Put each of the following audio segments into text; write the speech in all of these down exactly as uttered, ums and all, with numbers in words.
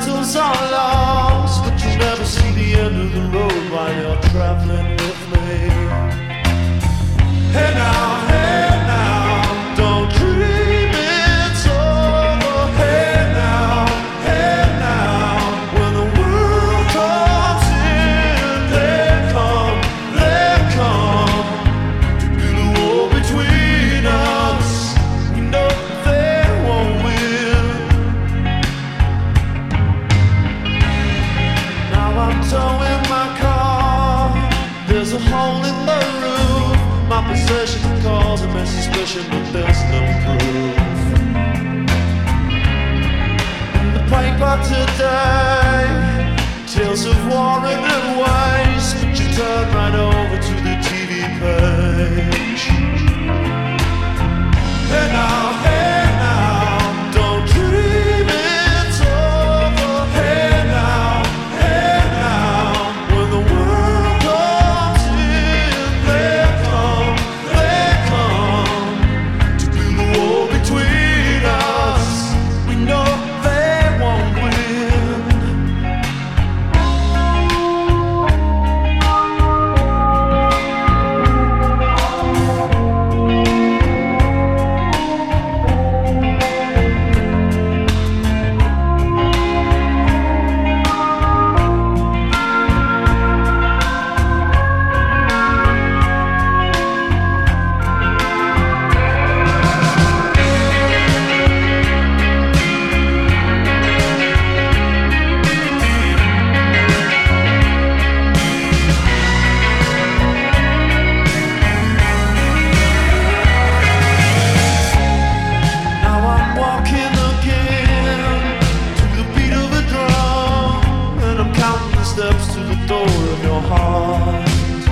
battles are lost, but you'll never see the end of the road while you're traveling with me. Hey now, hey now, don't dream it's over. Hey now, hey now, when the world comes in, they come, they come to build a wall between us. We know they won't win. Now I'm towing my car, there's a hole in the roof. My possession causes me suspicion, but there's no proof. In the paper today, tales of war and waste, but you turn right over to the T V page. Hey now, hey now, don't dream it's over. Hey now, hey now, when the world comes in, they come, they come to build a wall between us. We know they won't win. Now I'm walking again to the beat of a drum, and I'm counting the steps to the door of your heart.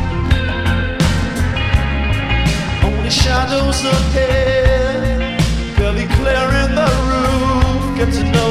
Only shadows ahead, barely clearing the roof. Get to know